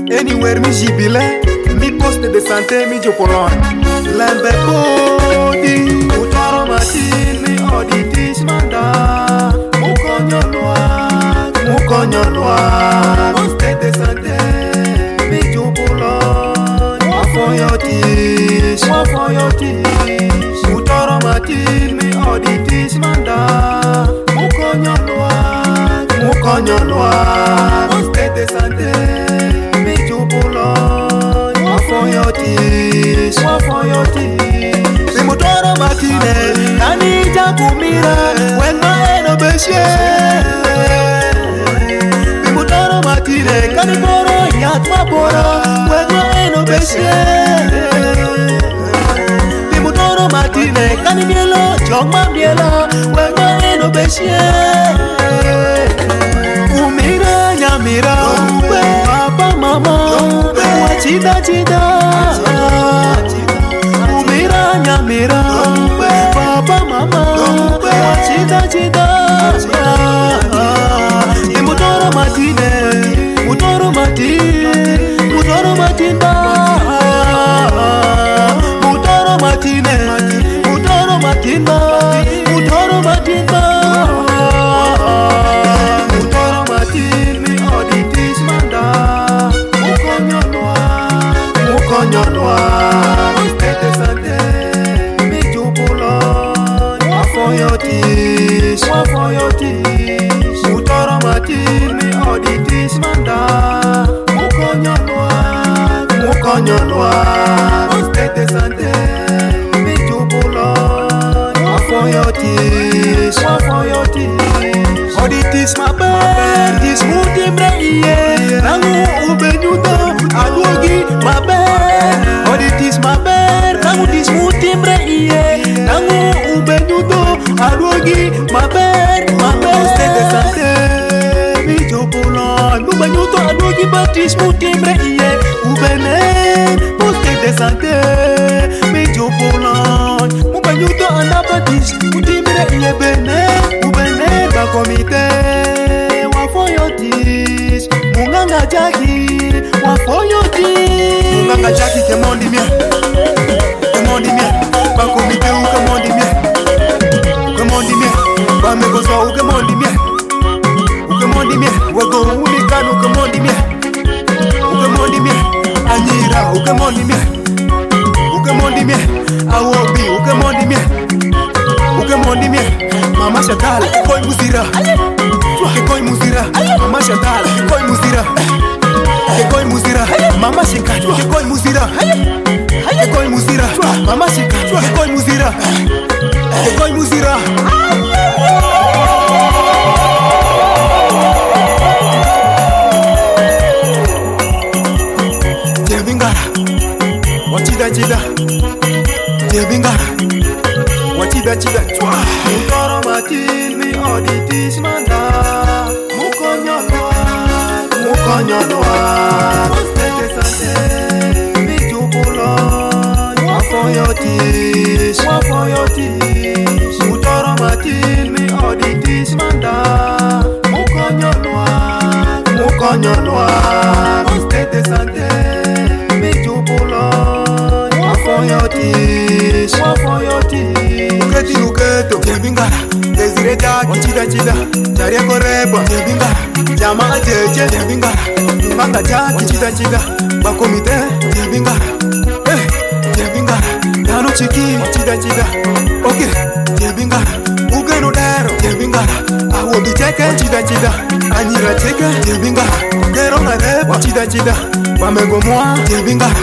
Anywhere mi jibile, mi poste de santé mi jopolon. Lembe body, utoro matin mi auditis manda. Mukonyo noa, poste de santé mi jopolon. Wafoyotis, utoro matin mi auditis manda. Mukonyo noa, poste de santé. Si mutoro matine, kanija kumira, wema eno beshe. Si mutoro matine, kaniboro yatma boro, wema eno beshe. Si mutoro matine, kanimielo, jongma mielo, wema eno beshe. Umira nyamira, papa mama, wachida chida. Umira nyamira, papa mama, wachida chida. Mutoro matine, mutoro matinda. Mutoro matine, mutoro matinda. Mutoro matinda. Mutoro matin mi auditis manda. Mukonyo noa, poste de santé mi jopolon. Wafoyotis, utoro matin mi auditis manda. Mukonyo noa, poste de santé mi jopolon. Wafoyotis, auditis maber, dismutimre iye, nangu ubenyuto aduogi maber. Auditis maber, nangu dismutimre iye, nangu ubenyuto aduogi maber. Poste de santé mi jopolon. Ubenyuto aduogi dismutimre iye, ubenen. Poste de santé mi jopolon. Ubenyuto andapa dismutimre iye benen. Ubenen ba komite. Wafoyotis, munganga jaki, wafoyotis. Munganga jaki kemondi mie, bakomite ukemondi mie, bamekoso ukemondi mie, wago unikanu ukemondi mie, anyira ukemondi mie, awobi ukemondi mie, mama shatala koi muzira. Kekoi muzira, mama shatala, kekoi muzira, mama shinkatu, kekoi muzira, mama shinkatu, kekoi muzira. Jebingara, wachida chida, mutoro matin mi auditis manda. Mukonyo noa, poste de santé mi jopolon. Wafoyotis, utoro matin mi auditis manda. Mukonyo noa, poste de santé mi jopolon. Wafoyotis, uketo, jebingara, desire jaki, chida, charia korebo, jebingara. Jama jeje jebingara, manga jaki chida, bakomite jebingara, jebingara, dano chiki chida, okay jebingara, ugeno dero jebingara, awobi cheke chida, anyira cheke jebingara, kero ngarebo chida, bamegomwa jebingara.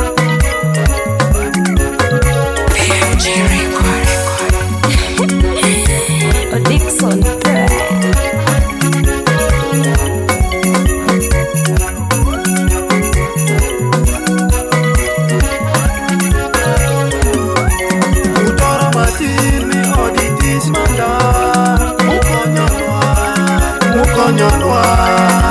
Dixon. Mukonyo noa,